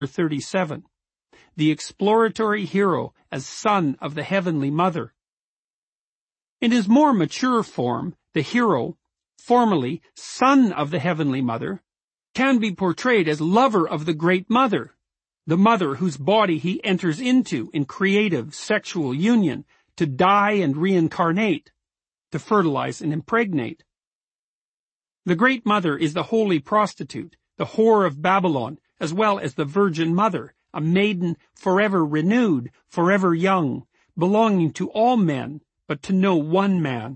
37. The exploratory hero as son of the Heavenly Mother. In his more mature form, the hero, formerly son of the Heavenly Mother, can be portrayed as lover of the Great Mother, the mother whose body he enters into in creative sexual union to die and reincarnate, to fertilize and impregnate. The Great Mother is the holy prostitute, the whore of Babylon, as well as the Virgin Mother, a maiden forever renewed, forever young, belonging to all men, but to no one man.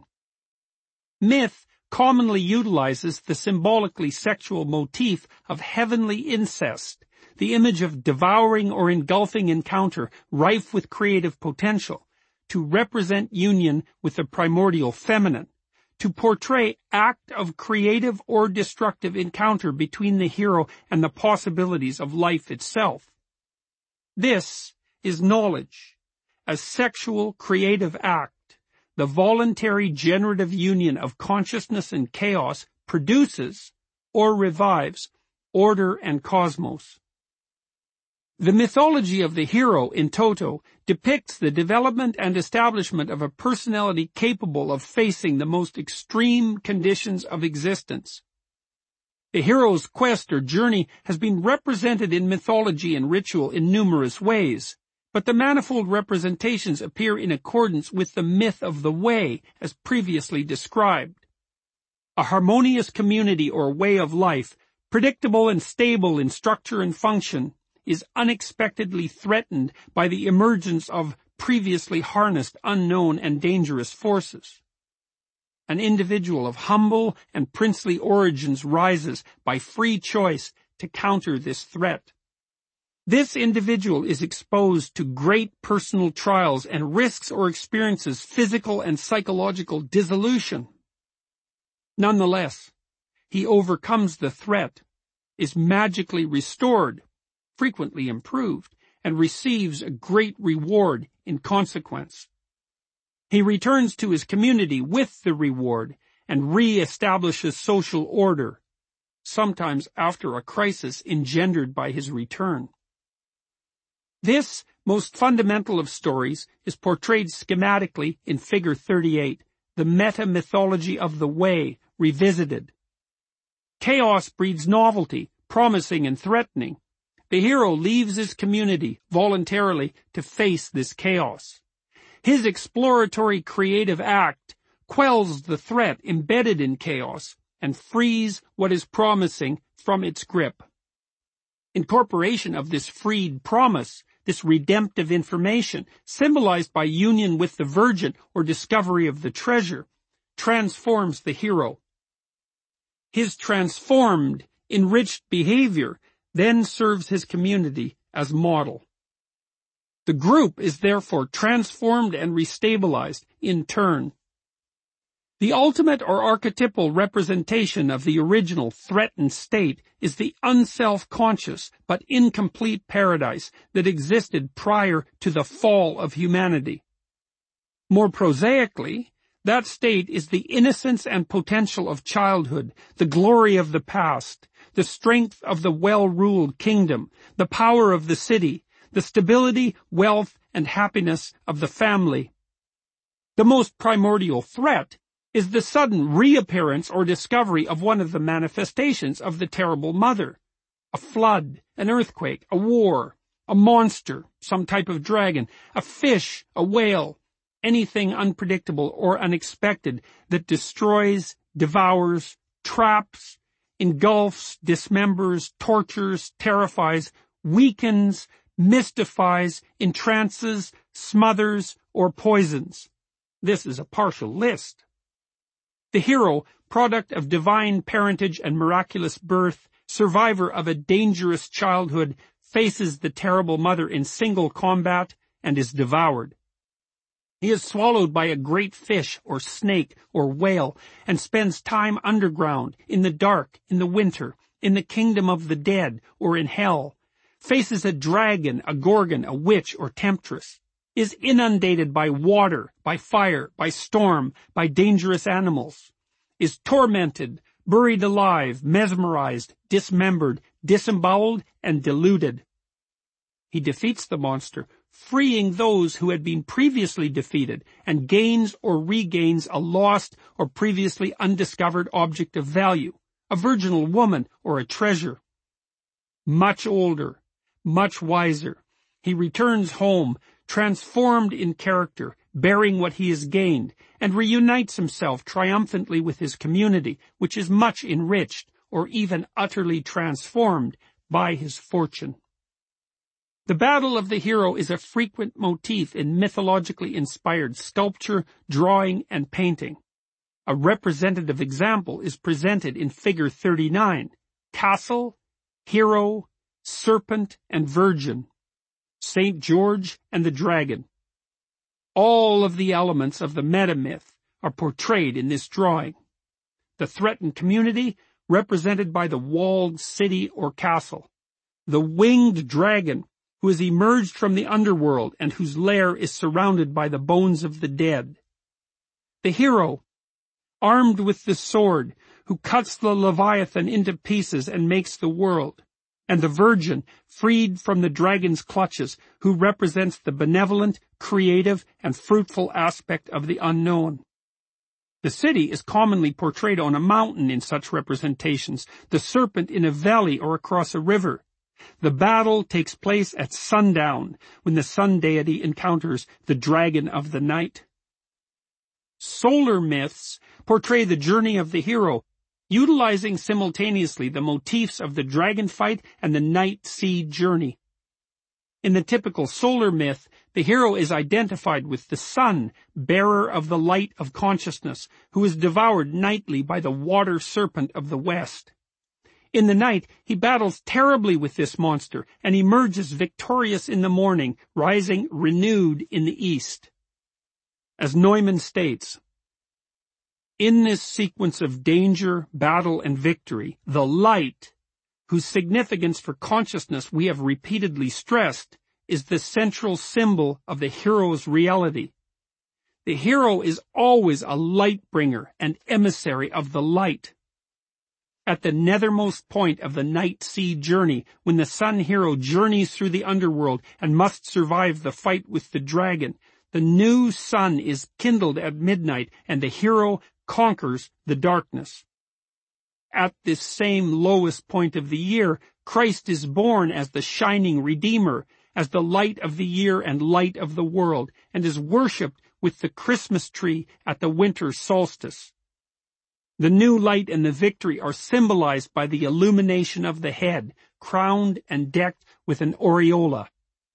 Myth commonly utilizes the symbolically sexual motif of heavenly incest, the image of devouring or engulfing encounter rife with creative potential, to represent union with the primordial feminine, to portray act of creative or destructive encounter between the hero and the possibilities of life itself. This is knowledge, a sexual creative act. The voluntary generative union of consciousness and chaos produces, or revives, order and cosmos. The mythology of the hero in toto depicts the development and establishment of a personality capable of facing the most extreme conditions of existence. The hero's quest or journey has been represented in mythology and ritual in numerous ways, but the manifold representations appear in accordance with the myth of the way, as previously described. A harmonious community or way of life, predictable and stable in structure and function, is unexpectedly threatened by the emergence of previously harnessed unknown and dangerous forces. An individual of humble and princely origins rises by free choice to counter this threat. This individual is exposed to great personal trials and risks or experiences physical and psychological dissolution. Nonetheless, he overcomes the threat, is magically restored, frequently improved, and receives a great reward in consequence. He returns to his community with the reward and re-establishes social order, sometimes after a crisis engendered by his return. This most fundamental of stories is portrayed schematically in Figure 38, the meta-mythology of the Way, revisited. Chaos breeds novelty, promising and threatening. The hero leaves his community voluntarily to face this chaos. His exploratory creative act quells the threat embedded in chaos and frees what is promising from its grip. Incorporation of this freed promise, this redemptive information, symbolized by union with the Virgin or discovery of the treasure, transforms the hero. His transformed, enriched behavior then serves his community as model. The group is therefore transformed and restabilized in turn. The ultimate or archetypal representation of the original threatened state is the unself-conscious but incomplete paradise that existed prior to the fall of humanity. More prosaically, that state is the innocence and potential of childhood, the glory of the past, the strength of the well-ruled kingdom, the power of the city, the stability, wealth, and happiness of the family. The most primordial threat is the sudden reappearance or discovery of one of the manifestations of the terrible mother. A flood, an earthquake, a war, a monster, some type of dragon, a fish, a whale, anything unpredictable or unexpected that destroys, devours, traps, engulfs, dismembers, tortures, terrifies, weakens, mystifies, entrances, smothers, or poisons. This is a partial list. The hero, product of divine parentage and miraculous birth, survivor of a dangerous childhood, faces the terrible mother in single combat and is devoured. He is swallowed by a great fish or snake or whale and spends time underground, in the dark, in the winter, in the kingdom of the dead, or in hell, faces a dragon, a gorgon, a witch, or temptress, is inundated by water, by fire, by storm, by dangerous animals, is tormented, buried alive, mesmerized, dismembered, disemboweled, and deluded. He defeats the monster, freeing those who had been previously defeated, and gains or regains a lost or previously undiscovered object of value, a virginal woman or a treasure. Much older, much wiser, he returns home, transformed in character, bearing what he has gained, and reunites himself triumphantly with his community, which is much enriched, or even utterly transformed, by his fortune. The battle of the hero is a frequent motif in mythologically inspired sculpture, drawing, and painting. A representative example is presented in Figure 39, Castle, Hero, Serpent, and Virgin, St. George and the Dragon. All of the elements of the metamyth are portrayed in this drawing. The threatened community, represented by the walled city or castle. The winged dragon, who has emerged from the underworld and whose lair is surrounded by the bones of the dead. The hero, armed with the sword, who cuts the Leviathan into pieces and makes the world. And the virgin, freed from the dragon's clutches, who represents the benevolent, creative, and fruitful aspect of the unknown. The city is commonly portrayed on a mountain in such representations, the serpent in a valley or across a river. The battle takes place at sundown, when the sun deity encounters the dragon of the night. Solar myths portray the journey of the hero, utilizing simultaneously the motifs of the dragon fight and the night sea journey. In the typical solar myth, the hero is identified with the sun, bearer of the light of consciousness, who is devoured nightly by the water serpent of the west. In the night, he battles terribly with this monster and emerges victorious in the morning, rising renewed in the east. As Neumann states, in this sequence of danger, battle, and victory, the light, whose significance for consciousness we have repeatedly stressed, is the central symbol of the hero's reality. The hero is always a light bringer and emissary of the light. At the nethermost point of the night sea journey, when the sun hero journeys through the underworld and must survive the fight with the dragon, the new sun is kindled at midnight and the hero conquers the darkness. At this same lowest point of the year, Christ is born as the shining Redeemer, as the light of the year and light of the world, and is worshipped with the Christmas tree at the winter solstice. The new light and the victory are symbolized by the illumination of the head, crowned and decked with an aureola.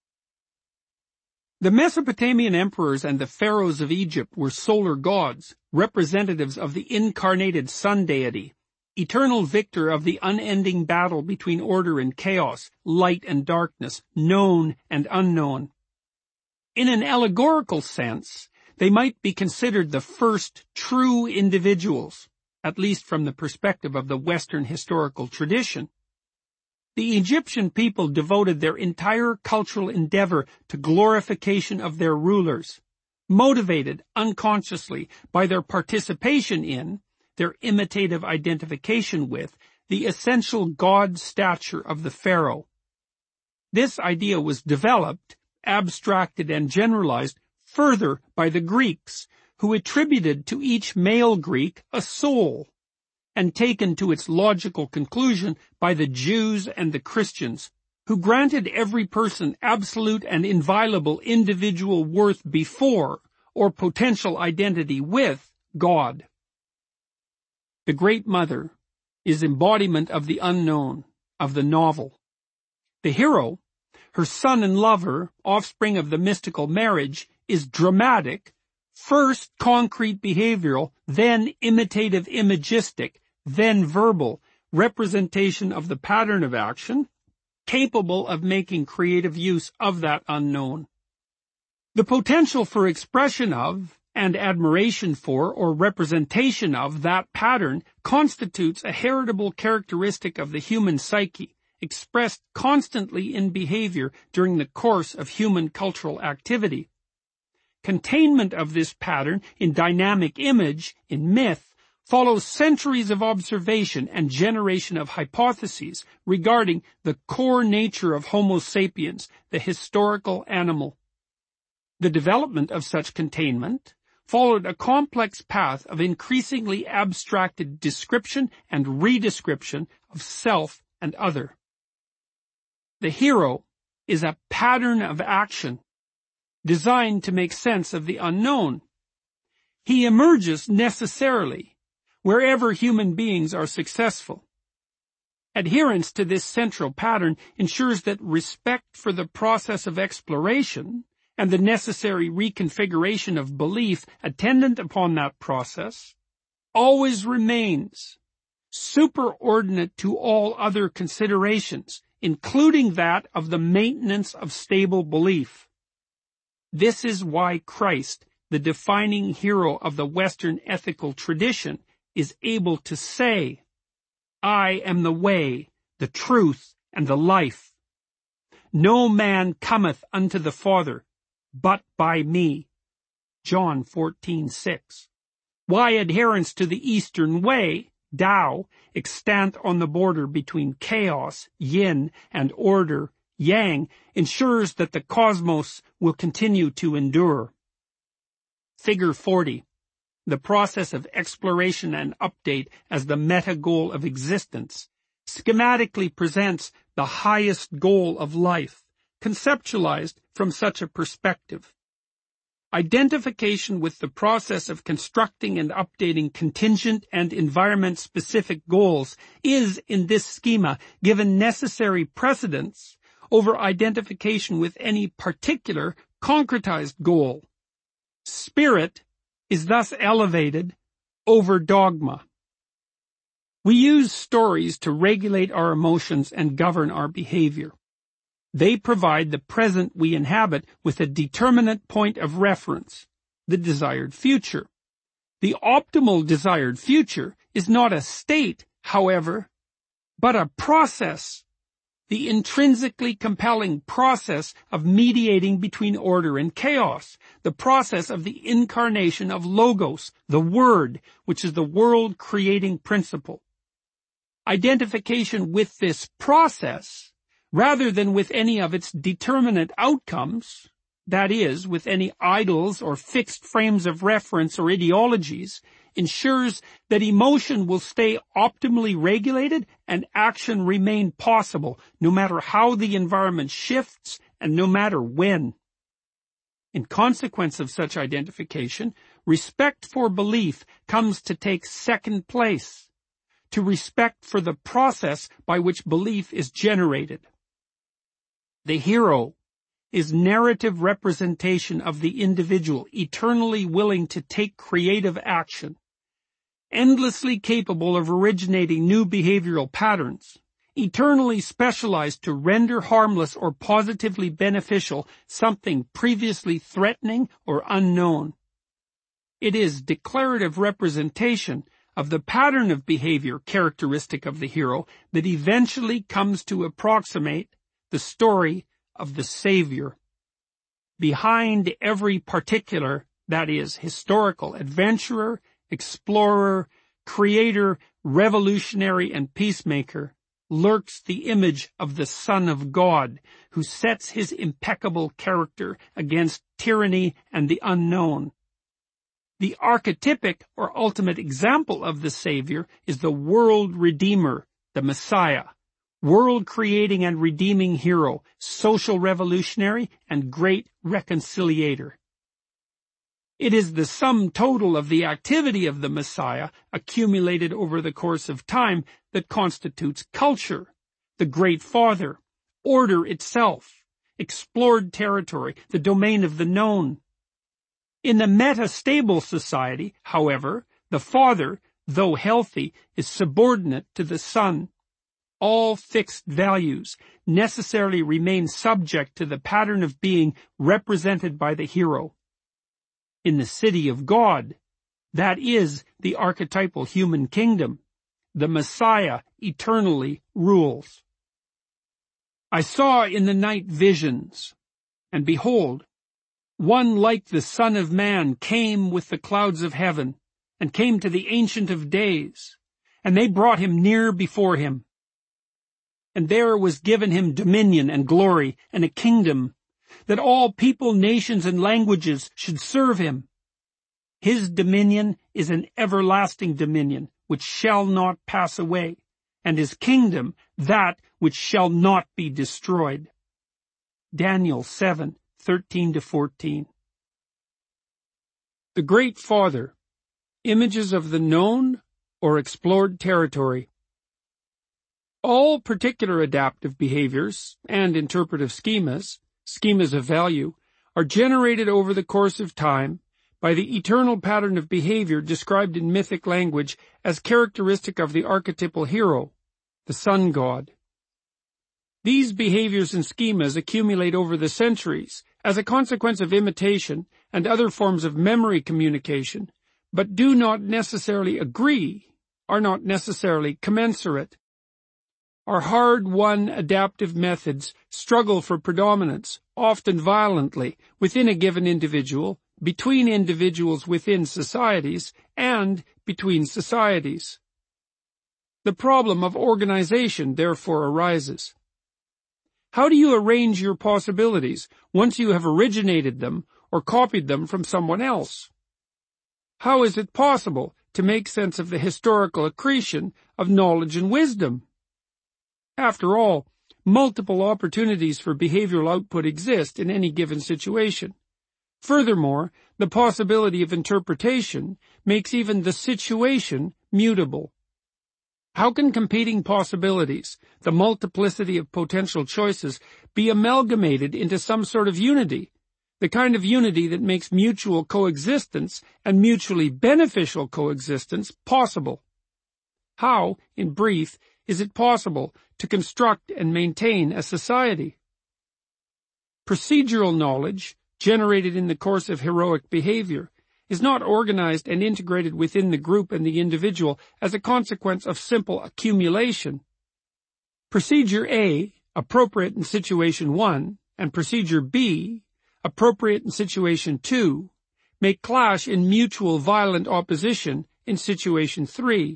The Mesopotamian emperors and the pharaohs of Egypt were solar gods, representatives of the incarnated sun deity, eternal victor of the unending battle between order and chaos, light and darkness, known and unknown. In an allegorical sense, they might be considered the first true individuals, at least from the perspective of the Western historical tradition. The Egyptian people devoted their entire cultural endeavor to glorification of their rulers, motivated unconsciously by their participation in, their imitative identification with, the essential God stature of the pharaoh. This idea was developed, abstracted, and generalized further by the Greeks, who attributed to each male Greek a soul, and taken to its logical conclusion by the Jews and the Christians, who granted every person absolute and inviolable individual worth before, or potential identity with, God. The Great Mother is embodiment of the unknown, of the novel. The hero, her son and lover, offspring of the mystical marriage, is dramatic, first concrete behavioral, then imitative imagistic, then verbal, representation of the pattern of action, capable of making creative use of that unknown. The potential for expression of, and admiration for, or representation of that pattern constitutes a heritable characteristic of the human psyche, expressed constantly in behavior during the course of human cultural activity. Containment of this pattern in dynamic image, in myth, follows centuries of observation and generation of hypotheses regarding the core nature of Homo sapiens, the historical animal. The development of such containment followed a complex path of increasingly abstracted description and redescription of self and other. The hero is a pattern of action designed to make sense of the unknown. He emerges necessarily wherever human beings are successful. Adherence to this central pattern ensures that respect for the process of exploration and the necessary reconfiguration of belief attendant upon that process always remains superordinate to all other considerations, including that of the maintenance of stable belief. This is why Christ, the defining hero of the Western ethical tradition, is able to say, "I am the way, the truth, and the life. No man cometh unto the Father, but by me." John 14:6. Why adherence to the Eastern way, Tao, extant on the border between chaos, yin, and order, yang, ensures that the cosmos will continue to endure. Figure 40. The process of exploration and update as the meta-goal of existence schematically presents the highest goal of life, conceptualized from such a perspective. Identification with the process of constructing and updating contingent and environment-specific goals is, in this schema, given necessary precedence over identification with any particular concretized goal. Spirit is thus elevated over dogma. We use stories to regulate our emotions and govern our behavior. They provide the present we inhabit with a determinate point of reference, the desired future. The optimal desired future is not a state, however, but a process, the intrinsically compelling process of mediating between order and chaos, the process of the incarnation of Logos, the Word, which is the world-creating principle. Identification with this process, rather than with any of its determinate outcomes, that is, with any idols or fixed frames of reference or ideologies, ensures that emotion will stay optimally regulated and action remain possible, no matter how the environment shifts and no matter when. In consequence of such identification, respect for belief comes to take second place to respect for the process by which belief is generated. The hero is narrative representation of the individual, eternally willing to take creative action, endlessly capable of originating new behavioral patterns, eternally specialized to render harmless or positively beneficial something previously threatening or unknown. It is declarative representation of the pattern of behavior characteristic of the hero that eventually comes to approximate the story of the Savior. Behind every particular, that is, historical adventurer, explorer, creator, revolutionary, and peacemaker, lurks the image of the Son of God, who sets his impeccable character against tyranny and the unknown. The archetypic or ultimate example of the Savior is the world Redeemer, the Messiah, world-creating and redeeming hero, social revolutionary, and great reconciliator. It is the sum total of the activity of the Messiah, accumulated over the course of time, that constitutes culture, the Great Father, order itself, explored territory, the domain of the known. In the metastable society, however, the Father, though healthy, is subordinate to the Son. All fixed values necessarily remain subject to the pattern of being represented by the hero. In the city of God, that is the archetypal human kingdom, the Messiah eternally rules. I saw in the night visions, and behold, one like the Son of Man came with the clouds of heaven, and came to the Ancient of Days, and they brought him near before him. And there was given him dominion and glory and a kingdom, that all people, nations, and languages should serve him. His dominion is an everlasting dominion, which shall not pass away, and his kingdom that which shall not be destroyed. Daniel 7:13-14. The Great Father. Images of the known or explored territory. All particular adaptive behaviors and interpretive schemas of value, are generated over the course of time by the eternal pattern of behavior described in mythic language as characteristic of the archetypal hero, the sun god. These behaviors and schemas accumulate over the centuries as a consequence of imitation and other forms of memory communication, but do not necessarily agree, are not necessarily commensurate. Our hard-won adaptive methods struggle for predominance, often violently, within a given individual, between individuals within societies, and between societies. The problem of organization therefore arises. How do you arrange your possibilities once you have originated them or copied them from someone else? How is it possible to make sense of the historical accretion of knowledge and wisdom? After all, multiple opportunities for behavioral output exist in any given situation. Furthermore, the possibility of interpretation makes even the situation mutable. How can competing possibilities, the multiplicity of potential choices, be amalgamated into some sort of unity, the kind of unity that makes mutual coexistence and mutually beneficial coexistence possible? How, in brief, is it possible to construct and maintain a society? Procedural knowledge, generated in the course of heroic behavior, is not organized and integrated within the group and the individual as a consequence of simple accumulation. Procedure A, appropriate in situation 1, and procedure B, appropriate in situation 2, may clash in mutual violent opposition in situation 3.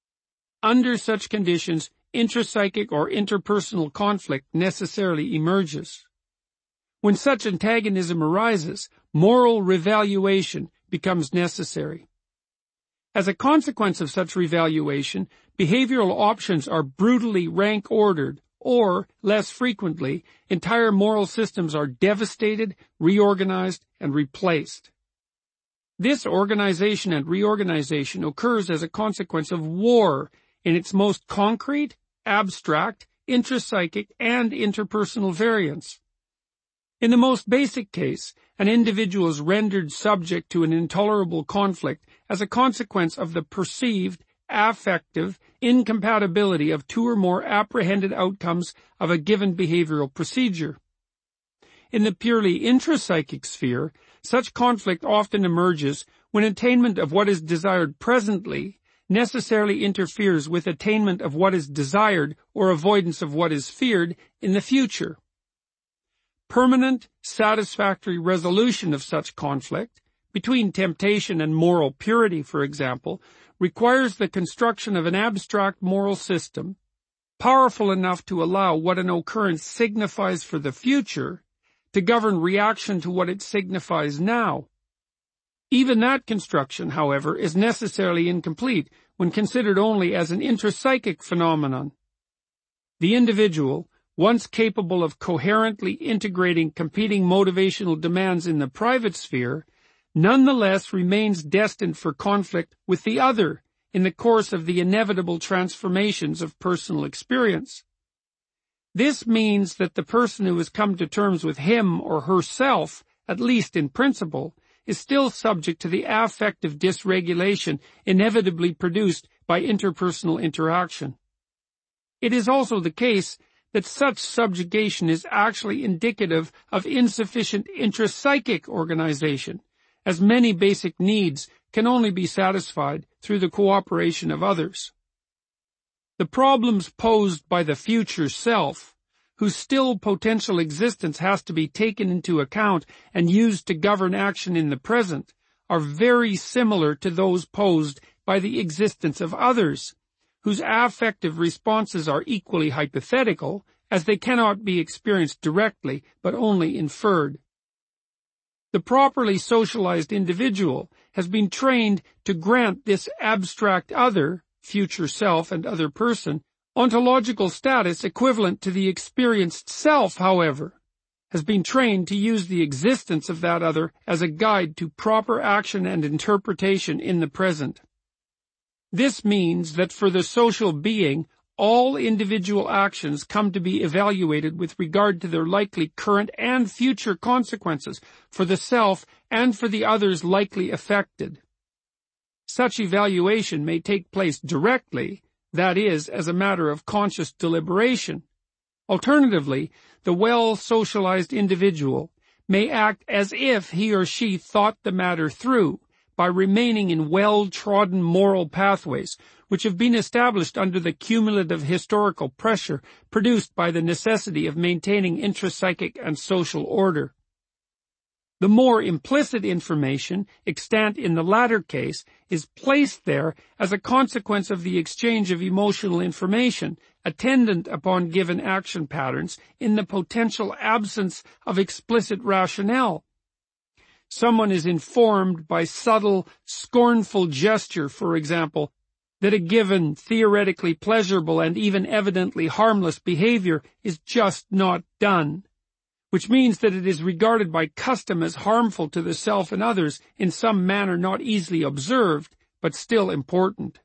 Under such conditions, intrapsychic or interpersonal conflict necessarily emerges. When such antagonism arises, moral revaluation becomes necessary. As a consequence of such revaluation, behavioral options are brutally rank-ordered, or, less frequently, entire moral systems are devastated, reorganized, and replaced. This organization and reorganization occurs as a consequence of war in its most concrete, abstract, intrapsychic, and interpersonal variants. In the most basic case, an individual is rendered subject to an intolerable conflict as a consequence of the perceived, affective incompatibility of two or more apprehended outcomes of a given behavioral procedure. In the purely intrapsychic sphere, such conflict often emerges when attainment of what is desired presently necessarily interferes with attainment of what is desired or avoidance of what is feared in the future. Permanent, satisfactory resolution of such conflict, between temptation and moral purity, for example, requires the construction of an abstract moral system, powerful enough to allow what an occurrence signifies for the future to govern reaction to what it signifies now. Even that construction, however, is necessarily incomplete when considered only as an intrapsychic phenomenon. The individual, once capable of coherently integrating competing motivational demands in the private sphere, nonetheless remains destined for conflict with the other in the course of the inevitable transformations of personal experience. This means that the person who has come to terms with him or herself, at least in principle, is still subject to the affective dysregulation inevitably produced by interpersonal interaction. It is also the case that such subjugation is actually indicative of insufficient intrapsychic organization, as many basic needs can only be satisfied through the cooperation of others. The problems posed by the future self, whose still potential existence has to be taken into account and used to govern action in the present, are very similar to those posed by the existence of others, whose affective responses are equally hypothetical, as they cannot be experienced directly, but only inferred. The properly socialized individual has been trained to grant this abstract other, future self and other person, ontological status equivalent to the experienced self, however, has been trained to use the existence of that other as a guide to proper action and interpretation in the present. This means that for the social being, all individual actions come to be evaluated with regard to their likely current and future consequences for the self and for the others likely affected. Such evaluation may take place directly, that is, as a matter of conscious deliberation. Alternatively, the well-socialized individual may act as if he or she thought the matter through by remaining in well-trodden moral pathways, which have been established under the cumulative historical pressure produced by the necessity of maintaining intrapsychic and social order. The more implicit information, extant in the latter case, is placed there as a consequence of the exchange of emotional information, attendant upon given action patterns, in the potential absence of explicit rationale. Someone is informed by subtle, scornful gesture, for example, that a given theoretically pleasurable and even evidently harmless behavior is just not done, which means that it is regarded by custom as harmful to the self and others in some manner not easily observed, but still important.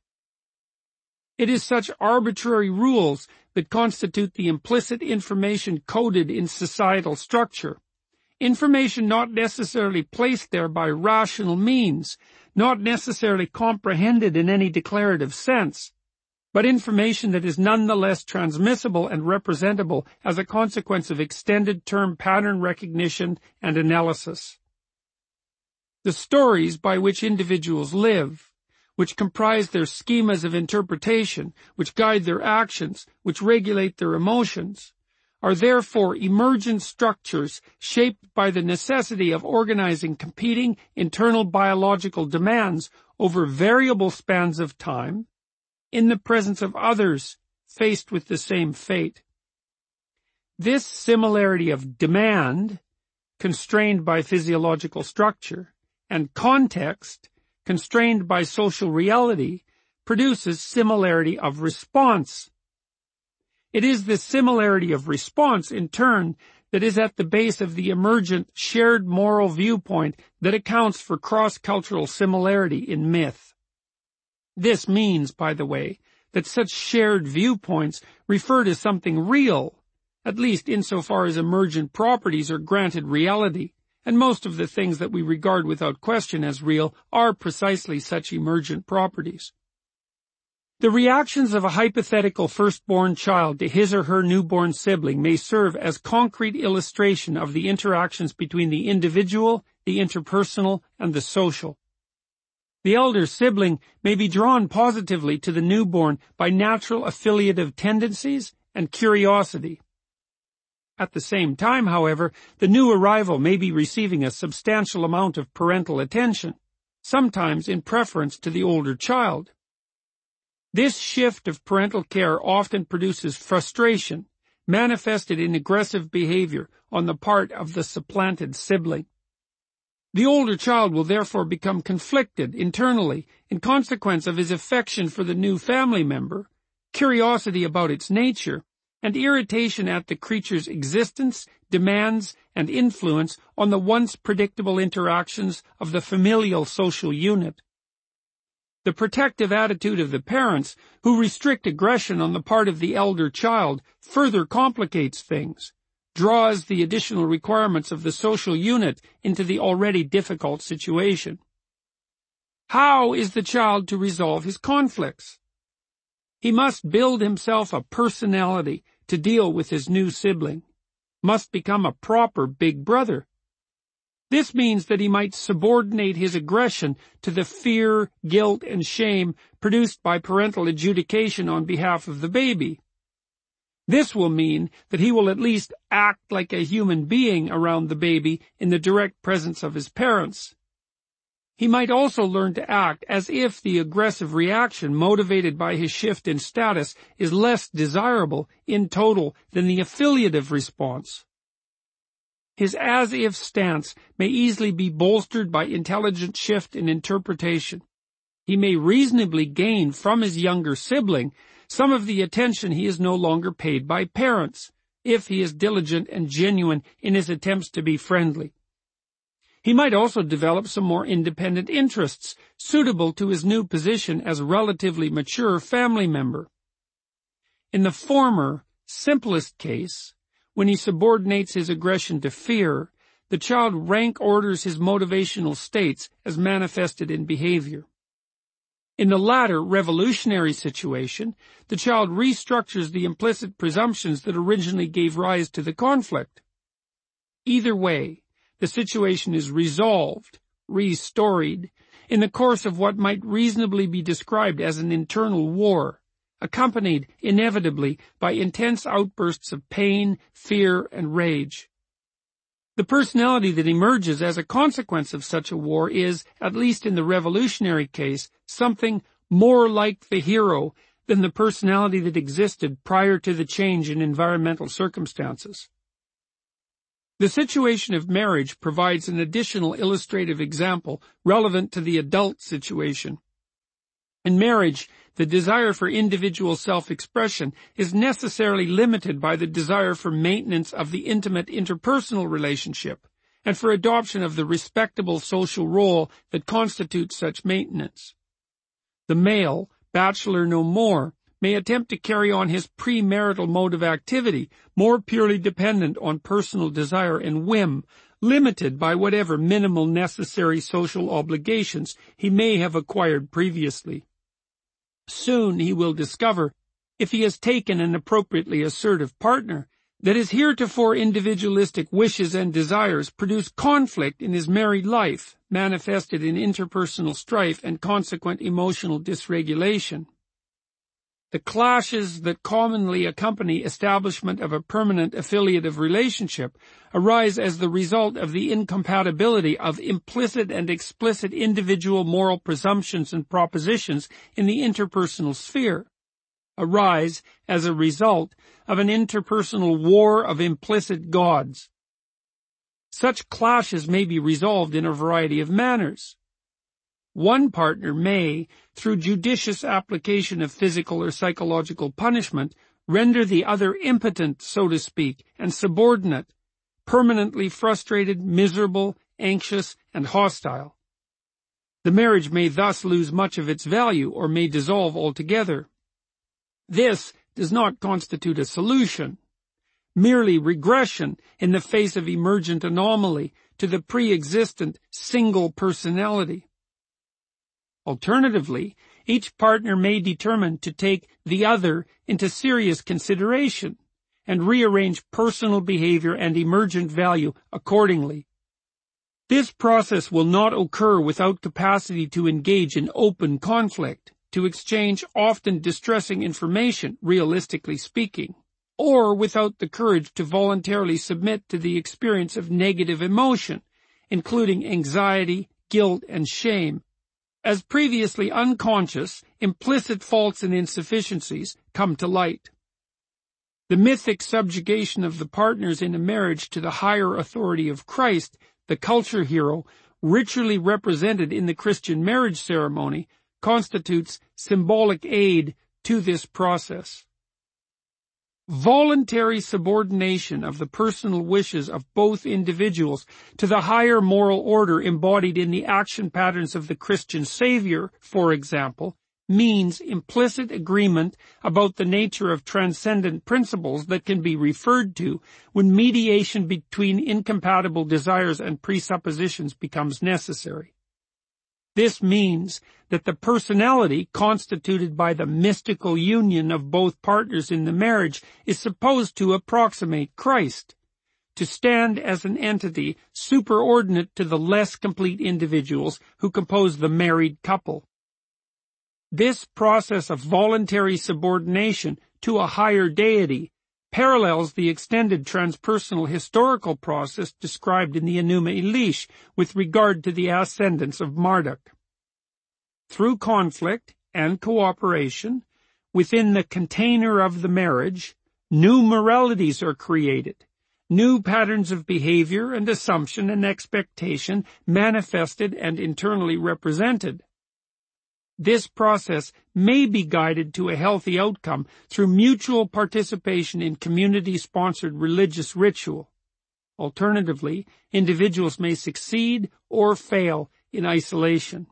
It is such arbitrary rules that constitute the implicit information coded in societal structure. Information not necessarily placed there by rational means, not necessarily comprehended in any declarative sense, but information that is nonetheless transmissible and representable as a consequence of extended-term pattern recognition and analysis. The stories by which individuals live, which comprise their schemas of interpretation, which guide their actions, which regulate their emotions, are therefore emergent structures shaped by the necessity of organizing competing internal biological demands over variable spans of time, in the presence of others faced with the same fate. This similarity of demand, constrained by physiological structure, and context, constrained by social reality, produces similarity of response. It is this similarity of response, in turn, that is at the base of the emergent shared moral viewpoint that accounts for cross-cultural similarity in myth. This means, by the way, that such shared viewpoints refer to something real, at least insofar as emergent properties are granted reality, and most of the things that we regard without question as real are precisely such emergent properties. The reactions of a hypothetical firstborn child to his or her newborn sibling may serve as concrete illustration of the interactions between the individual, the interpersonal, and the social. The elder sibling may be drawn positively to the newborn by natural affiliative tendencies and curiosity. At the same time, however, the new arrival may be receiving a substantial amount of parental attention, sometimes in preference to the older child. This shift of parental care often produces frustration, manifested in aggressive behavior on the part of the supplanted sibling. The older child will therefore become conflicted internally in consequence of his affection for the new family member, curiosity about its nature, and irritation at the creature's existence, demands, and influence on the once predictable interactions of the familial social unit. The protective attitude of the parents, who restrict aggression on the part of the elder child, further complicates things, draws the additional requirements of the social unit into the already difficult situation. How is the child to resolve his conflicts? He must build himself a personality to deal with his new sibling, must become a proper big brother. This means that he might subordinate his aggression to the fear, guilt, and shame produced by parental adjudication on behalf of the baby. This will mean that he will at least act like a human being around the baby in the direct presence of his parents. He might also learn to act as if the aggressive reaction motivated by his shift in status is less desirable in total than the affiliative response. His as-if stance may easily be bolstered by intelligent shift in interpretation. He may reasonably gain from his younger sibling some of the attention he is no longer paid by parents, if he is diligent and genuine in his attempts to be friendly. He might also develop some more independent interests suitable to his new position as a relatively mature family member. In the former, simplest case, when he subordinates his aggression to fear, the child rank orders his motivational states as manifested in behavior. In the latter, revolutionary situation, the child restructures the implicit presumptions that originally gave rise to the conflict. Either way, the situation is resolved, restoried, in the course of what might reasonably be described as an internal war, accompanied inevitably by intense outbursts of pain, fear, and rage. The personality that emerges as a consequence of such a war is, at least in the revolutionary case, something more like the hero than the personality that existed prior to the change in environmental circumstances. The situation of marriage provides an additional illustrative example relevant to the adult situation. In marriage, the desire for individual self-expression is necessarily limited by the desire for maintenance of the intimate interpersonal relationship, and for adoption of the respectable social role that constitutes such maintenance. The male, bachelor no more, may attempt to carry on his premarital mode of activity, more purely dependent on personal desire and whim, limited by whatever minimal necessary social obligations he may have acquired previously. Soon he will discover, if he has taken an appropriately assertive partner, that his heretofore individualistic wishes and desires produce conflict in his married life, manifested in interpersonal strife and consequent emotional dysregulation. The clashes that commonly accompany establishment of a permanent affiliative relationship arise as the result of the incompatibility of implicit and explicit individual moral presumptions and propositions in the interpersonal sphere, arise as a result of an interpersonal war of implicit gods. Such clashes may be resolved in a variety of manners. One partner may, through judicious application of physical or psychological punishment, render the other impotent, so to speak, and subordinate, permanently frustrated, miserable, anxious, and hostile. The marriage may thus lose much of its value or may dissolve altogether. This does not constitute a solution, merely regression in the face of emergent anomaly to the pre-existent single personality. Alternatively, each partner may determine to take the other into serious consideration and rearrange personal behavior and emergent value accordingly. This process will not occur without capacity to engage in open conflict, to exchange often distressing information, realistically speaking, or without the courage to voluntarily submit to the experience of negative emotion, including anxiety, guilt, and shame, as previously unconscious, implicit faults and insufficiencies come to light. The mythic subjugation of the partners in a marriage to the higher authority of Christ, the culture hero, ritually represented in the Christian marriage ceremony, constitutes symbolic aid to this process. Voluntary subordination of the personal wishes of both individuals to the higher moral order embodied in the action patterns of the Christian Savior, for example, means implicit agreement about the nature of transcendent principles that can be referred to when mediation between incompatible desires and presuppositions becomes necessary. This means that the personality constituted by the mystical union of both partners in the marriage is supposed to approximate Christ, to stand as an entity superordinate to the less complete individuals who compose the married couple. This process of voluntary subordination to a higher deity parallels the extended transpersonal historical process described in the Enuma Elish with regard to the ascendance of Marduk. Through conflict and cooperation, within the container of the marriage, new moralities are created, new patterns of behavior and assumption and expectation manifested and internally represented. This process may be guided to a healthy outcome through mutual participation in community-sponsored religious ritual. Alternatively, individuals may succeed or fail in isolation.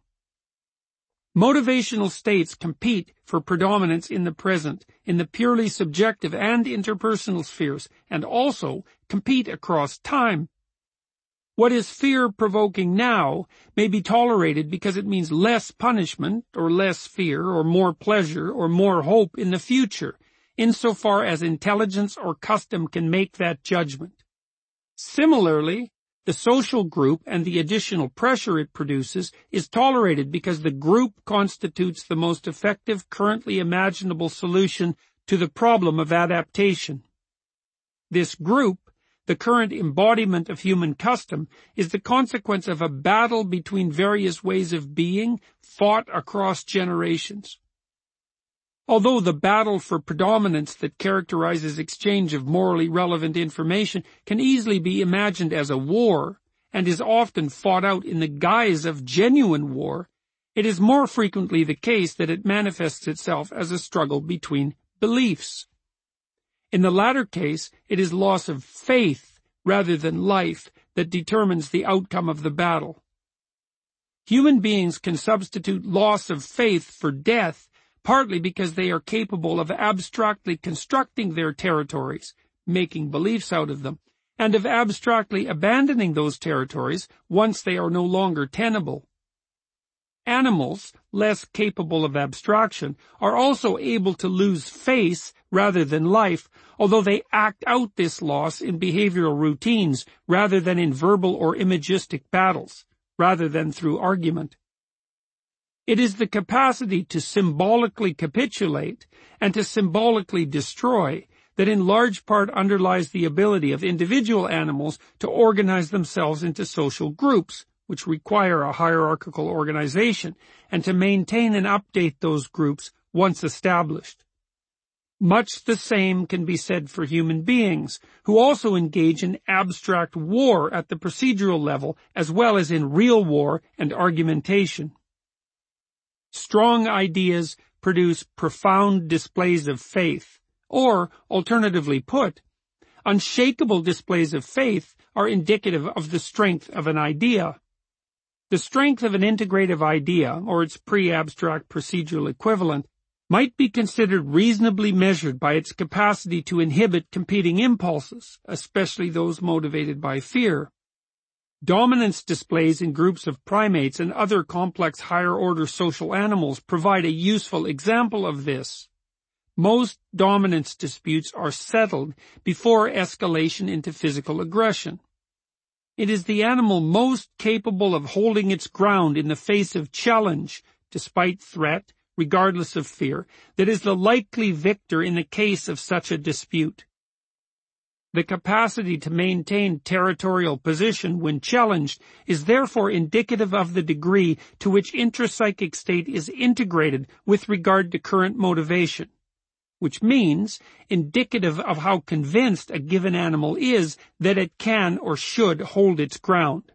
Motivational states compete for predominance in the present, in the purely subjective and interpersonal spheres, and also compete across time. What is fear-provoking now may be tolerated because it means less punishment, or less fear, or more pleasure, or more hope in the future, insofar as intelligence or custom can make that judgment. Similarly, the social group and the additional pressure it produces is tolerated because the group constitutes the most effective currently imaginable solution to the problem of adaptation. This group, the current embodiment of human custom, is the consequence of a battle between various ways of being fought across generations. Although the battle for predominance that characterizes exchange of morally relevant information can easily be imagined as a war, and is often fought out in the guise of genuine war, it is more frequently the case that it manifests itself as a struggle between beliefs. In the latter case, it is loss of faith rather than life that determines the outcome of the battle. Human beings can substitute loss of faith for death partly because they are capable of abstractly constructing their territories, making beliefs out of them, and of abstractly abandoning those territories once they are no longer tenable. Animals, less capable of abstraction, are also able to lose faith rather than life, although they act out this loss in behavioral routines rather than in verbal or imagistic battles, rather than through argument. It is the capacity to symbolically capitulate and to symbolically destroy that in large part underlies the ability of individual animals to organize themselves into social groups, which require a hierarchical organization, and to maintain and update those groups once established. Much the same can be said for human beings, who also engage in abstract war at the procedural level as well as in real war and argumentation. Strong ideas produce profound displays of faith, or, alternatively put, unshakable displays of faith are indicative of the strength of an idea. The strength of an integrative idea, or its pre-abstract procedural equivalent, might be considered reasonably measured by its capacity to inhibit competing impulses, especially those motivated by fear. Dominance displays in groups of primates and other complex higher-order social animals provide a useful example of this. Most dominance disputes are settled before escalation into physical aggression. It is the animal most capable of holding its ground in the face of challenge, despite threat, regardless of fear, that is the likely victor in the case of such a dispute. The capacity to maintain territorial position when challenged is therefore indicative of the degree to which intrapsychic state is integrated with regard to current motivation, which means indicative of how convinced a given animal is that it can or should hold its ground.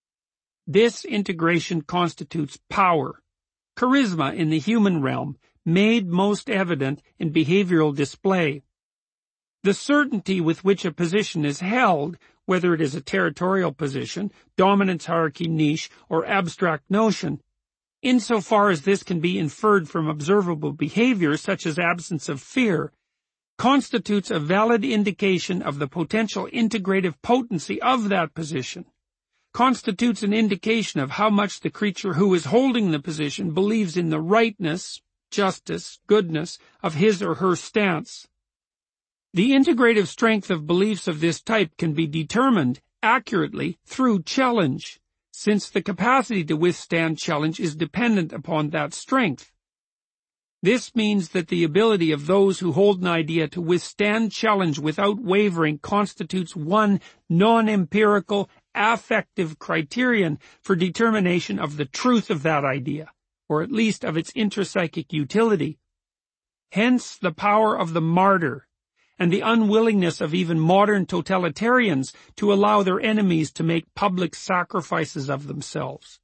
This integration constitutes power, charisma in the human realm, made most evident in behavioral display. The certainty with which a position is held, whether it is a territorial position, dominance hierarchy niche, or abstract notion, insofar as this can be inferred from observable behavior such as absence of fear, constitutes a valid indication of the potential integrative potency of that position, constitutes an indication of how much the creature who is holding the position believes in the rightness, justice, goodness of his or her stance. The integrative strength of beliefs of this type can be determined accurately through challenge, since the capacity to withstand challenge is dependent upon that strength. This means that the ability of those who hold an idea to withstand challenge without wavering constitutes one non-empirical, affective criterion for determination of the truth of that idea, or at least of its intrapsychic utility. Hence the power of the martyr, and the unwillingness of even modern totalitarians to allow their enemies to make public sacrifices of themselves.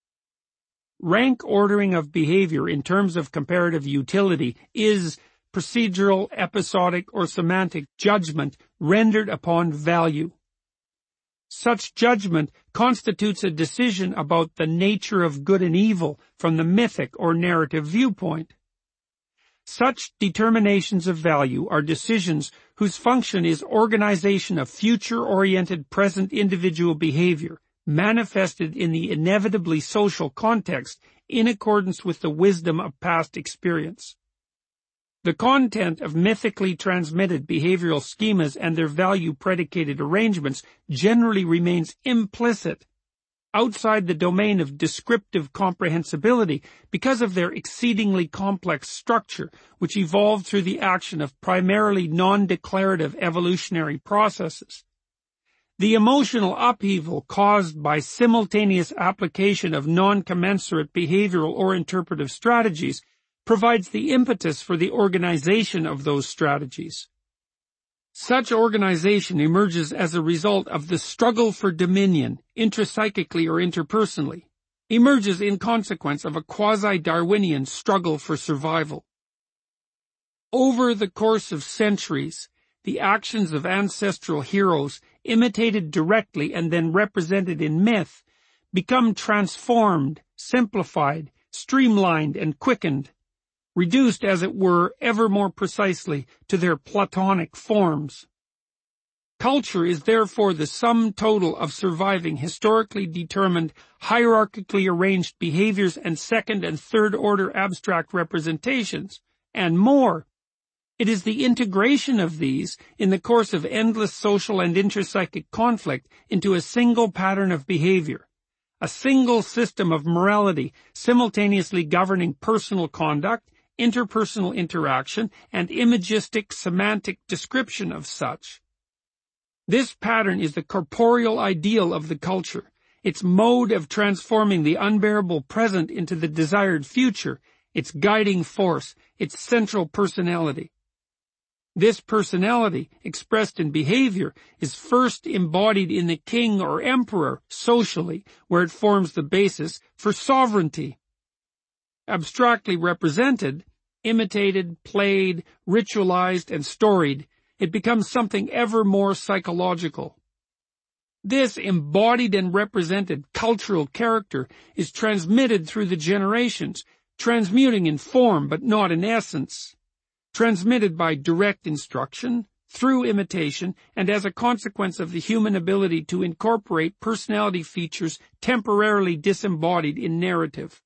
Rank ordering of behavior in terms of comparative utility is procedural, episodic, or semantic judgment rendered upon value. Such judgment constitutes a decision about the nature of good and evil from the mythic or narrative viewpoint. Such determinations of value are decisions whose function is organization of future-oriented present individual behavior, manifested in the inevitably social context in accordance with the wisdom of past experience. The content of mythically transmitted behavioral schemas and their value-predicated arrangements generally remains implicit, outside the domain of descriptive comprehensibility because of their exceedingly complex structure, which evolved through the action of primarily non-declarative evolutionary processes. The emotional upheaval caused by simultaneous application of non-commensurate behavioral or interpretive strategies provides the impetus for the organization of those strategies. Such organization emerges as a result of the struggle for dominion, intrapsychically or interpersonally, emerges in consequence of a quasi-Darwinian struggle for survival. Over the course of centuries, the actions of ancestral heroes, imitated directly and then represented in myth, become transformed, simplified, streamlined, and quickened, reduced, as it were, ever more precisely to their Platonic forms. Culture is therefore the sum total of surviving historically determined, hierarchically arranged behaviors and second and third order abstract representations, and more. It is the integration of these in the course of endless social and intrapsychic conflict into a single pattern of behavior, a single system of morality simultaneously governing personal conduct, interpersonal interaction, and imagistic semantic description of such. This pattern is the corporeal ideal of the culture, its mode of transforming the unbearable present into the desired future, its guiding force, its central personality. This personality, expressed in behavior, is first embodied in the king or emperor socially, where it forms the basis for sovereignty. Abstractly represented, imitated, played, ritualized, and storied, it becomes something ever more psychological. This embodied and represented cultural character is transmitted through the generations, transmuting in form but not in essence, transmitted by direct instruction, through imitation, and as a consequence of the human ability to incorporate personality features temporarily disembodied in narrative.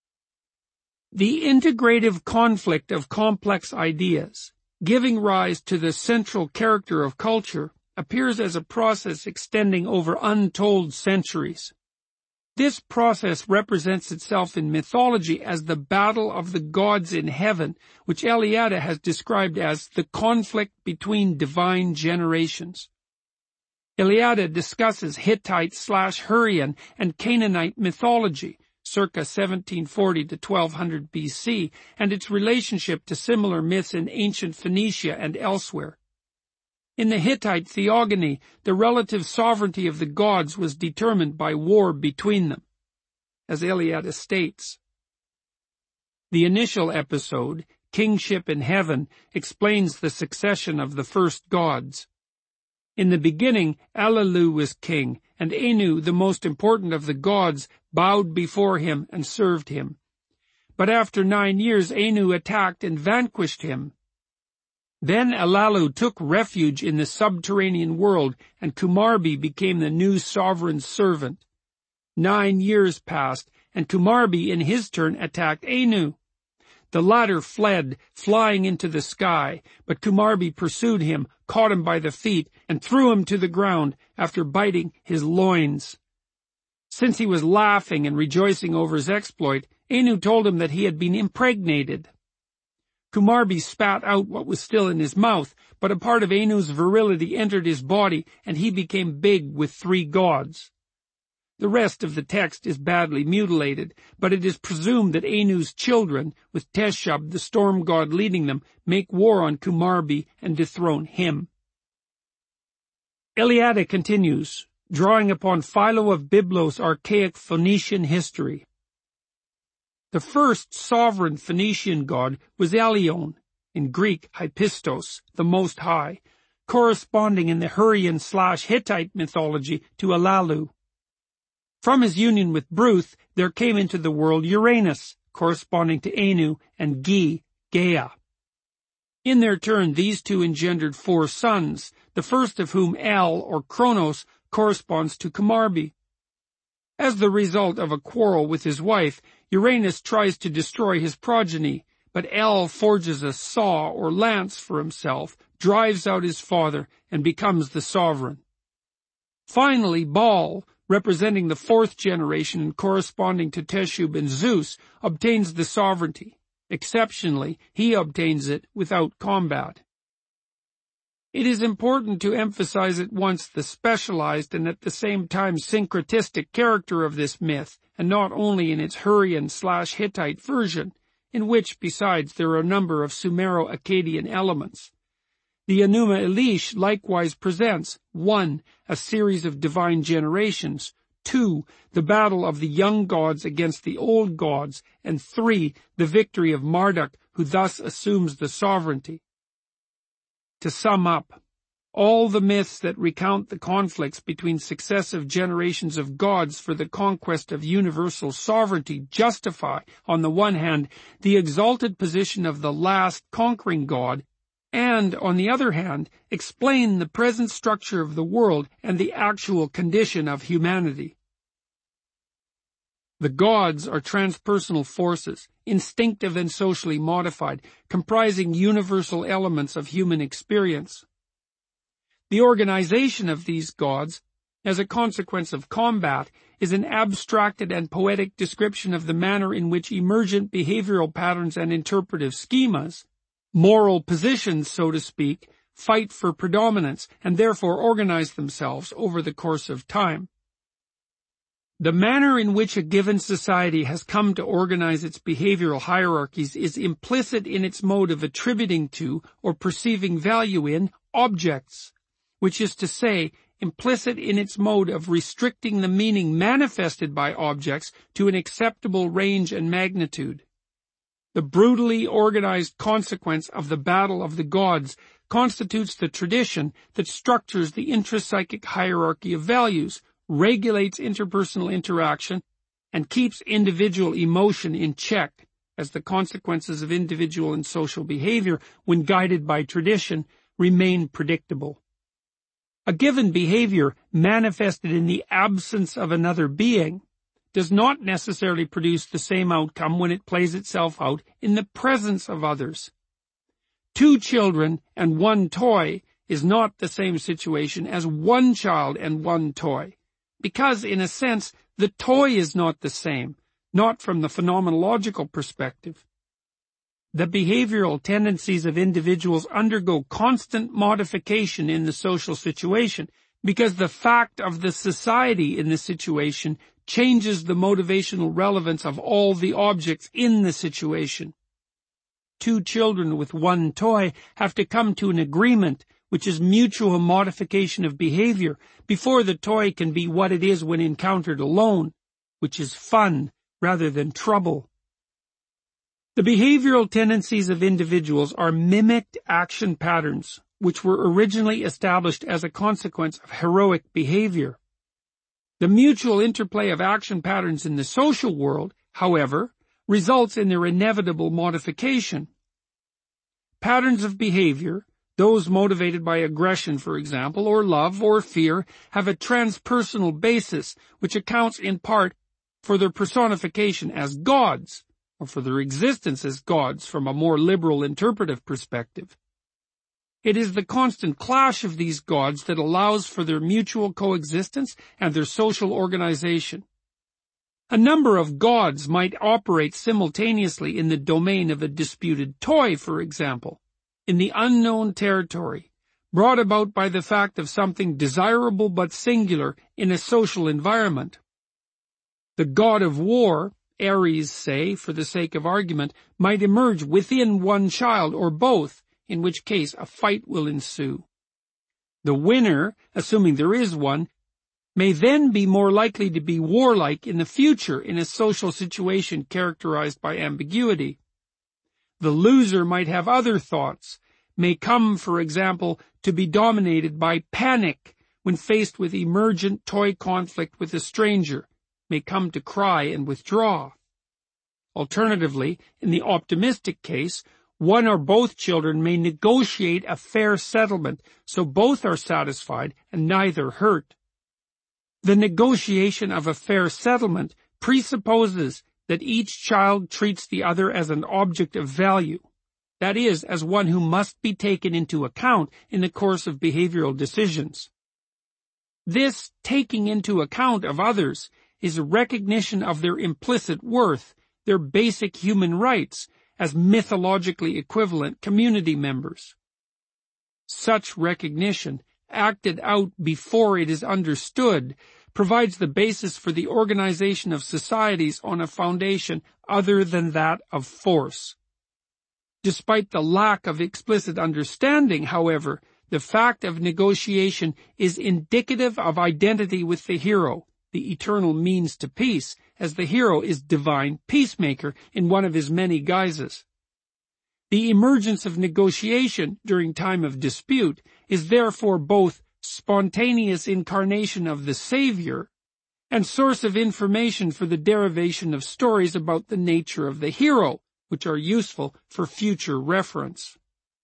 The integrative conflict of complex ideas, giving rise to the central character of culture, appears as a process extending over untold centuries. This process represents itself in mythology as the battle of the gods in heaven, which Eliade has described as the conflict between divine generations. Eliade discusses Hittite/Hurrian and Canaanite mythology, circa 1740 to 1200 BC, and its relationship to similar myths in ancient Phoenicia and elsewhere. In the Hittite theogony, the relative sovereignty of the gods was determined by war between them, as Eliade states. The initial episode, Kingship in Heaven, explains the succession of the first gods. In the beginning, Allelu was king, and Anu, the most important of the gods, bowed before him and served him. But after 9 years, Anu attacked and vanquished him. Then Allalu took refuge in the subterranean world, and Kumarbi became the new sovereign's servant. 9 years passed, and Kumarbi in his turn attacked Anu. The latter fled, flying into the sky, but Kumarbi pursued him, caught him by the feet, and threw him to the ground after biting his loins. Since he was laughing and rejoicing over his exploit, Anu told him that he had been impregnated. Kumarbi spat out what was still in his mouth, but a part of Anu's virility entered his body, and he became big with 3 gods. The rest of the text is badly mutilated, but it is presumed that Anu's children, with Teshub, the storm god, leading them, make war on Kumarbi and dethrone him. Eliade continues, drawing upon Philo of Byblos' archaic Phoenician history. The first sovereign Phoenician god was Elyon, in Greek Hypistos, the Most High, corresponding in the Hurrian/Hittite mythology to Alalu. From his union with Bruth, there came into the world Uranus, corresponding to Anu, and Ge, Gaia. In their turn, these two engendered 4 sons, the first of whom, El, or Kronos, corresponds to Kumarbi. As the result of a quarrel with his wife, Uranus tries to destroy his progeny, but El forges a saw or lance for himself, drives out his father, and becomes the sovereign. Finally, Baal, representing the 4th generation and corresponding to Teshub and Zeus, obtains the sovereignty. Exceptionally, he obtains it without combat. It is important to emphasize at once the specialized and at the same time syncretistic character of this myth, and not only in its Hurrian/Hittite version, in which, besides, there are a number of Sumero-Akkadian elements. The Enuma Elish likewise presents 1. A series of divine generations, 2. The battle of the young gods against the old gods, and 3. The victory of Marduk, who thus assumes the sovereignty. To sum up, all the myths that recount the conflicts between successive generations of gods for the conquest of universal sovereignty justify, on the one hand, the exalted position of the last conquering god, and, on the other hand, explain the present structure of the world and the actual condition of humanity. The gods are transpersonal forces, instinctive and socially modified, comprising universal elements of human experience. The organization of these gods, as a consequence of combat, is an abstracted and poetic description of the manner in which emergent behavioral patterns and interpretive schemas, moral positions, so to speak, fight for predominance and therefore organize themselves over the course of time. The manner in which a given society has come to organize its behavioral hierarchies is implicit in its mode of attributing to or perceiving value in objects, which is to say, implicit in its mode of restricting the meaning manifested by objects to an acceptable range and magnitude. The brutally organized consequence of the battle of the gods constitutes the tradition that structures the intrapsychic hierarchy of values, regulates interpersonal interaction, and keeps individual emotion in check, as the consequences of individual and social behavior, when guided by tradition, remain predictable. A given behavior manifested in the absence of another being does not necessarily produce the same outcome when it plays itself out in the presence of others. 2 children and 1 toy is not the same situation as 1 child and 1 toy, because, in a sense, the toy is not the same, not from the phenomenological perspective. The behavioral tendencies of individuals undergo constant modification in the social situation, because the fact of the society in the situation changes the motivational relevance of all the objects in the situation. 2 children with 1 toy have to come to an agreement, which is mutual modification of behavior, before the toy can be what it is when encountered alone, which is fun rather than trouble. The behavioral tendencies of individuals are mimicked action patterns, which were originally established as a consequence of heroic behavior. The mutual interplay of action patterns in the social world, however, results in their inevitable modification. Patterns of behavior, those motivated by aggression, for example, or love or fear, have a transpersonal basis, which accounts in part for their personification as gods, or for their existence as gods from a more liberal interpretive perspective. It is the constant clash of these gods that allows for their mutual coexistence and their social organization. A number of gods might operate simultaneously in the domain of a disputed toy, for example, in the unknown territory, brought about by the fact of something desirable but singular in a social environment. The god of war, Ares, say, for the sake of argument, might emerge within one child or both, in which case a fight will ensue. The winner, assuming there is one, may then be more likely to be warlike in the future in a social situation characterized by ambiguity. The loser might have other thoughts, may come, for example, to be dominated by panic when faced with emergent toy conflict with a stranger, may come to cry and withdraw. Alternatively, in the optimistic case, one or both children may negotiate a fair settlement so both are satisfied and neither hurt. The negotiation of a fair settlement presupposes that each child treats the other as an object of value, that is, as one who must be taken into account in the course of behavioral decisions. This taking into account of others is a recognition of their implicit worth, their basic human rights, as mythologically equivalent community members. Such recognition, acted out before it is understood, provides the basis for the organization of societies on a foundation other than that of force. Despite the lack of explicit understanding, however, the fact of negotiation is indicative of identity with the hero, the eternal means to peace, as the hero is divine peacemaker in one of his many guises. The emergence of negotiation during time of dispute is therefore both spontaneous incarnation of the Savior and source of information for the derivation of stories about the nature of the hero, which are useful for future reference.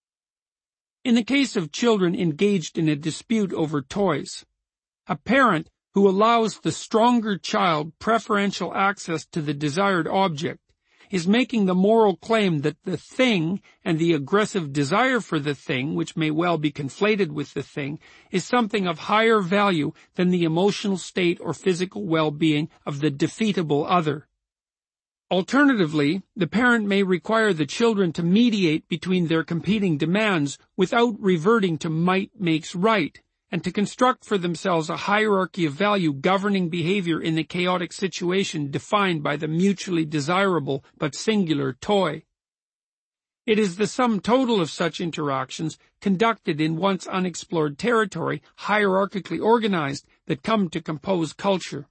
In the case of children engaged in a dispute over toys, a parent who allows the stronger child preferential access to the desired object is making the moral claim that the thing and the aggressive desire for the thing, which may well be conflated with the thing, is something of higher value than the emotional state or physical well-being of the defeatable other. Alternatively, the parent may require the children to mediate between their competing demands without reverting to might makes right, and to construct for themselves a hierarchy of value governing behavior in the chaotic situation defined by the mutually desirable but singular toy. It is the sum total of such interactions conducted in once unexplored territory, hierarchically organized, that come to compose culture.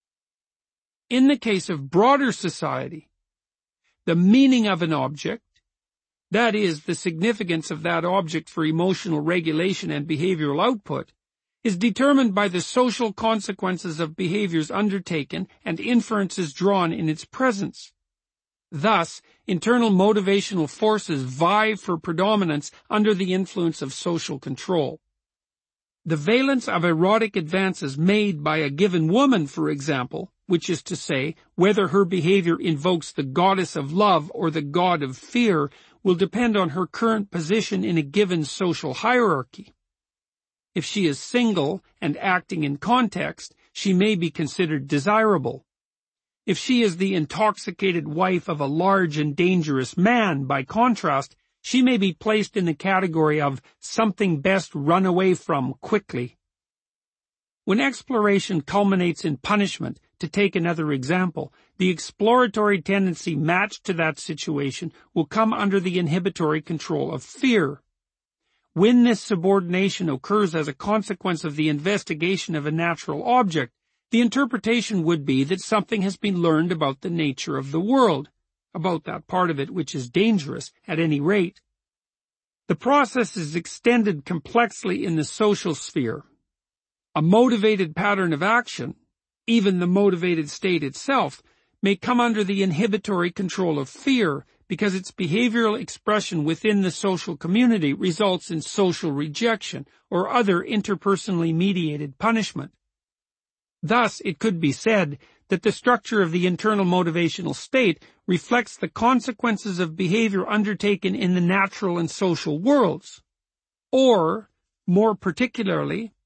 In the case of broader society, the meaning of an object, that is, the significance of that object for emotional regulation and behavioral output, is determined by the social consequences of behaviors undertaken and inferences drawn in its presence. Thus, internal motivational forces vie for predominance under the influence of social control. The valence of erotic advances made by a given woman, for example, which is to say, whether her behavior invokes the goddess of love or the god of fear, will depend on her current position in a given social hierarchy. If she is single and acting in context, she may be considered desirable. If she is the intoxicated wife of a large and dangerous man, by contrast, she may be placed in the category of something best run away from quickly. When exploration culminates in punishment, to take another example, the exploratory tendency matched to that situation will come under the inhibitory control of fear. When this subordination occurs as a consequence of the investigation of a natural object, the interpretation would be that something has been learned about the nature of the world, about that part of it which is dangerous, at any rate. The process is extended complexly in the social sphere. A motivated pattern of action, even the motivated state itself, may come under the inhibitory control of fear because its behavioral expression within the social community results in social rejection or other interpersonally mediated punishment. Thus, it could be said that the structure of the internal motivational state reflects the consequences of behavior undertaken in the natural and social worlds, or, more particularly,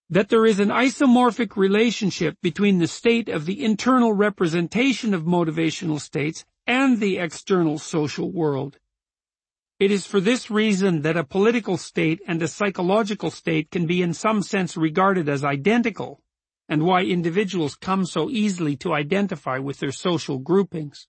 that there is an isomorphic relationship between the state of the internal representation of motivational states and the external social world. It is for this reason that a political state and a psychological state can be in some sense regarded as identical, and why individuals come so easily to identify with their social groupings.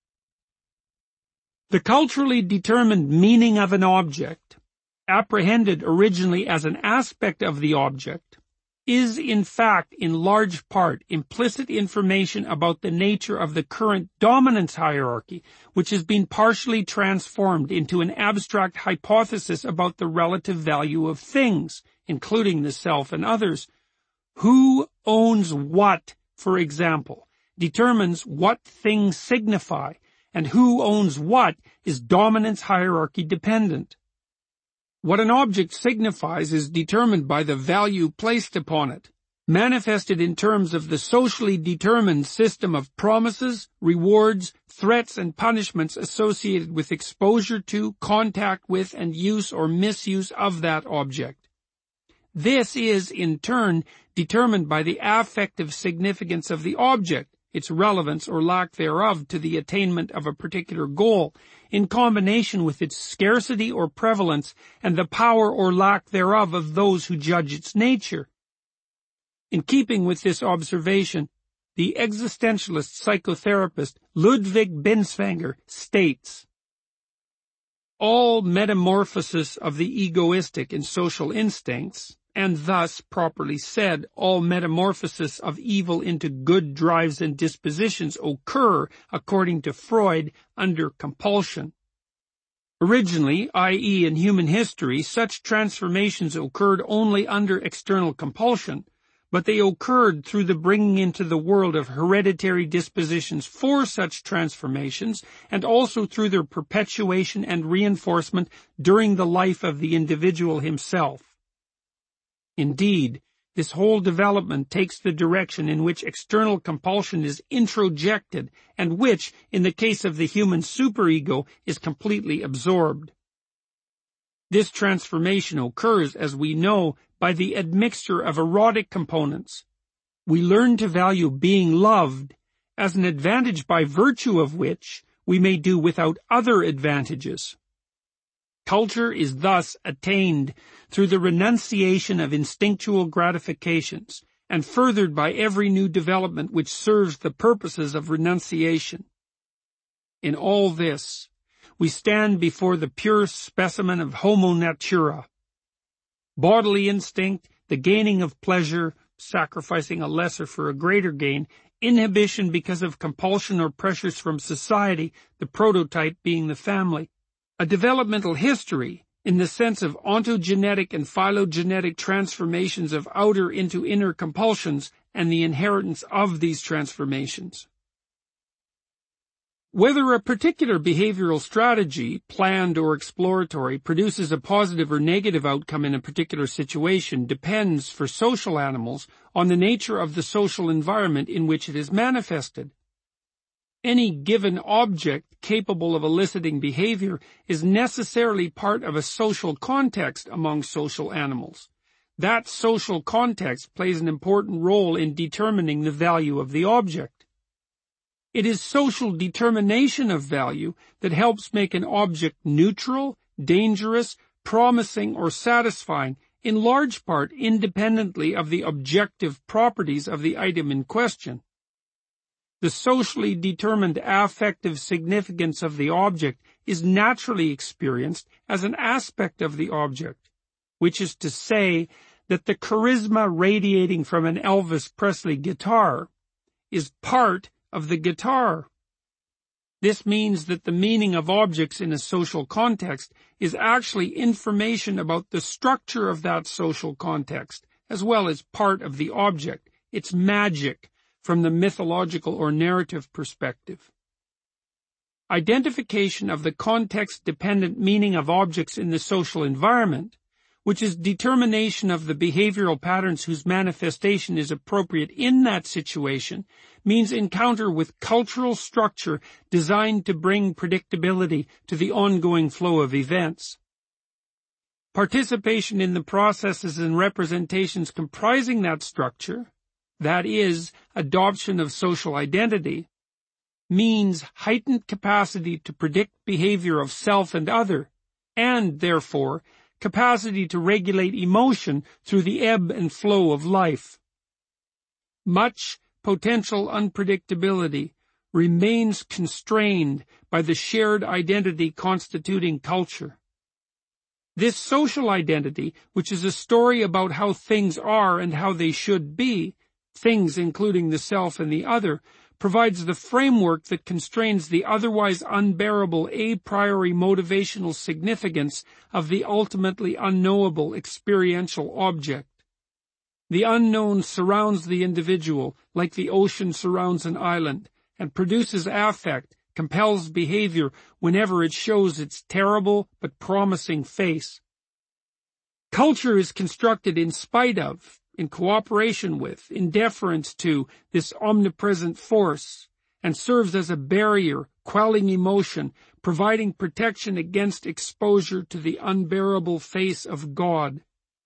The culturally determined meaning of an object, apprehended originally as an aspect of the object, is in fact in large part implicit information about the nature of the current dominance hierarchy, which has been partially transformed into an abstract hypothesis about the relative value of things, including the self and others. Who owns what, for example, determines what things signify, and who owns what is dominance hierarchy dependent. What an object signifies is determined by the value placed upon it, manifested in terms of the socially determined system of promises, rewards, threats, and punishments associated with exposure to, contact with, and use or misuse of that object. This is, in turn, determined by the affective significance of the object, its relevance or lack thereof to the attainment of a particular goal, in combination with its scarcity or prevalence and the power or lack thereof of those who judge its nature. In keeping with this observation, the existentialist psychotherapist Ludwig Binswanger states, all metamorphosis of the egoistic in social instincts, and thus, properly said, all metamorphosis of evil into good drives and dispositions occur, according to Freud, under compulsion. Originally, i.e. in human history, such transformations occurred only under external compulsion, but they occurred through the bringing into the world of hereditary dispositions for such transformations, and also through their perpetuation and reinforcement during the life of the individual himself. Indeed, this whole development takes the direction in which external compulsion is introjected and which, in the case of the human superego, is completely absorbed. This transformation occurs, as we know, by the admixture of erotic components. We learn to value being loved as an advantage by virtue of which we may do without other advantages. Culture is thus attained through the renunciation of instinctual gratifications, and furthered by every new development which serves the purposes of renunciation. In all this, we stand before the pure specimen of homo natura. Bodily instinct, the gaining of pleasure, sacrificing a lesser for a greater gain, inhibition because of compulsion or pressures from society, the prototype being the family. A developmental history, in the sense of ontogenetic and phylogenetic transformations of outer into inner compulsions and the inheritance of these transformations. Whether a particular behavioral strategy, planned or exploratory, produces a positive or negative outcome in a particular situation depends, for social animals, on the nature of the social environment in which it is manifested. Any given object capable of eliciting behavior is necessarily part of a social context among social animals. That social context plays an important role in determining the value of the object. It is social determination of value that helps make an object neutral, dangerous, promising, or satisfying, in large part independently of the objective properties of the item in question. The socially determined affective significance of the object is naturally experienced as an aspect of the object, which is to say that the charisma radiating from an Elvis Presley guitar is part of the guitar. This means that the meaning of objects in a social context is actually information about the structure of that social context, as well as part of the object, its magic, from the mythological or narrative perspective. Identification of the context-dependent meaning of objects in the social environment, which is determination of the behavioral patterns whose manifestation is appropriate in that situation, means encounter with cultural structure designed to bring predictability to the ongoing flow of events. Participation in the processes and representations comprising that structure, that is, adoption of social identity, means heightened capacity to predict behavior of self and other, and, therefore, capacity to regulate emotion through the ebb and flow of life. Much potential unpredictability remains constrained by the shared identity constituting culture. This social identity, which is a story about how things are and how they should be, things including the self and the other, provides the framework that constrains the otherwise unbearable a priori motivational significance of the ultimately unknowable experiential object. The unknown surrounds the individual like the ocean surrounds an island, and produces affect, compels behavior whenever it shows its terrible but promising face. Culture is constructed in spite of, in cooperation with, in deference to this omnipresent force, and serves as a barrier, quelling emotion, providing protection against exposure to the unbearable face of God.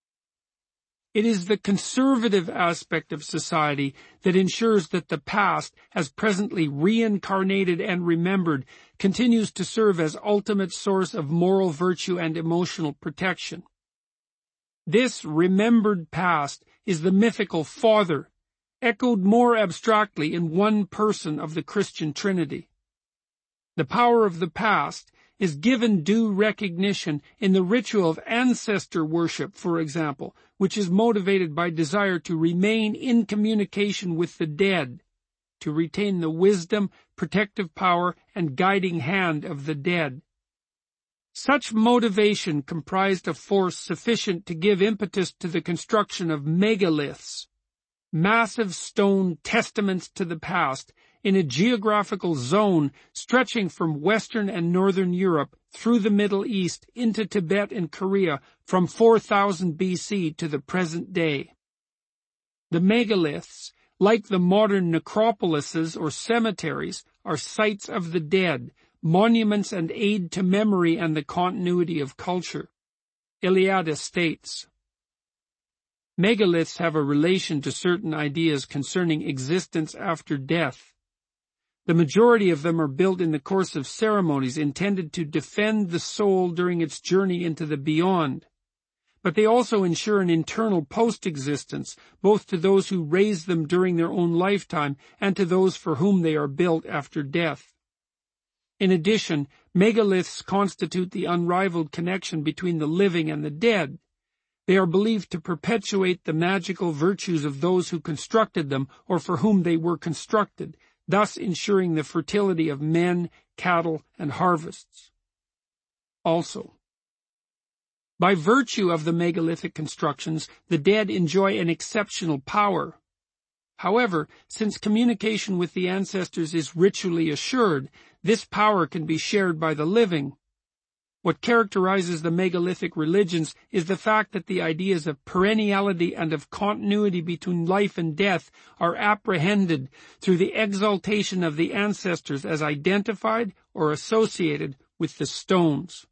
It is the conservative aspect of society that ensures that the past, as presently reincarnated and remembered, continues to serve as ultimate source of moral virtue and emotional protection. This remembered past is the mythical Father, echoed more abstractly in one person of the Christian Trinity. The power of the past is given due recognition in the ritual of ancestor worship, for example, which is motivated by desire to remain in communication with the dead, to retain the wisdom, protective power, and guiding hand of the dead. Such motivation comprised a force sufficient to give impetus to the construction of megaliths, massive stone testaments to the past, in a geographical zone stretching from Western and Northern Europe through the Middle East into Tibet and Korea from 4000 BC to the present day. The megaliths, like the modern necropolises or cemeteries, are sites of the dead, monuments and aid to memory and the continuity of culture. Iliade states, megaliths have a relation to certain ideas concerning existence after death. The majority of them are built in the course of ceremonies intended to defend the soul during its journey into the beyond. But they also ensure an internal post-existence, both to those who raise them during their own lifetime and to those for whom they are built after death. In addition, megaliths constitute the unrivaled connection between the living and the dead. They are believed to perpetuate the magical virtues of those who constructed them or for whom they were constructed, thus ensuring the fertility of men, cattle, and harvests. Also, by virtue of the megalithic constructions, the dead enjoy an exceptional power. However, since communication with the ancestors is ritually assured, this power can be shared by the living. What characterizes the megalithic religions is the fact that the ideas of perenniality and of continuity between life and death are apprehended through the exaltation of the ancestors as identified or associated with the stones.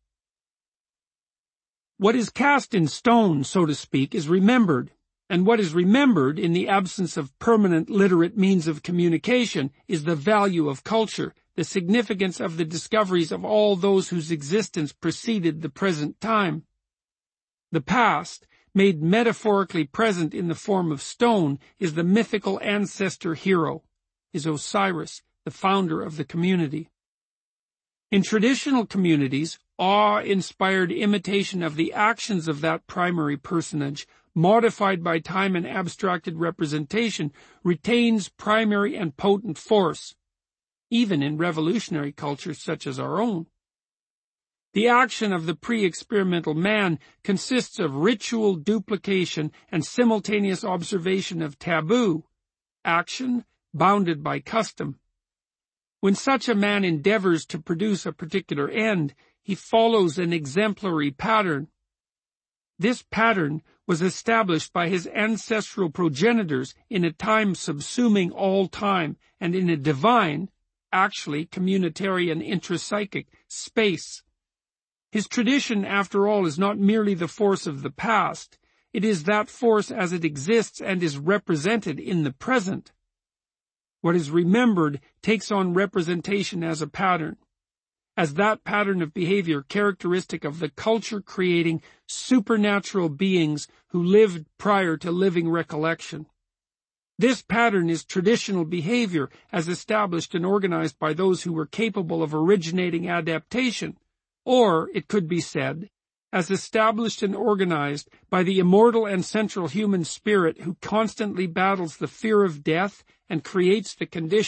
What is cast in stone, so to speak, is remembered, and what is remembered in the absence of permanent literate means of communication is the value of culture, the significance of the discoveries of all those whose existence preceded the present time. The past, made metaphorically present in the form of stone, is the mythical ancestor hero, is Osiris, the founder of the community. In traditional communities, awe-inspired imitation of the actions of that primary personage, modified by time and abstracted representation, retains primary and potent force, even in revolutionary cultures such as our own. The action of the pre-experimental man consists of ritual duplication and simultaneous observation of taboo, action bounded by custom. When such a man endeavors to produce a particular end, he follows an exemplary pattern. This pattern was established by his ancestral progenitors in a time subsuming all time and in a divine, actually communitarian intrapsychic space. His tradition, after all, is not merely the force of the past. It is that force as it exists and is represented in the present. What is remembered takes on representation as a pattern, as that pattern of behavior characteristic of the culture-creating supernatural beings who lived prior to living recollection. This pattern is traditional behavior as established and organized by those who were capable of originating adaptation, or, it could be said, as established and organized by the immortal and central human spirit who constantly battles the fear of death and creates the conditions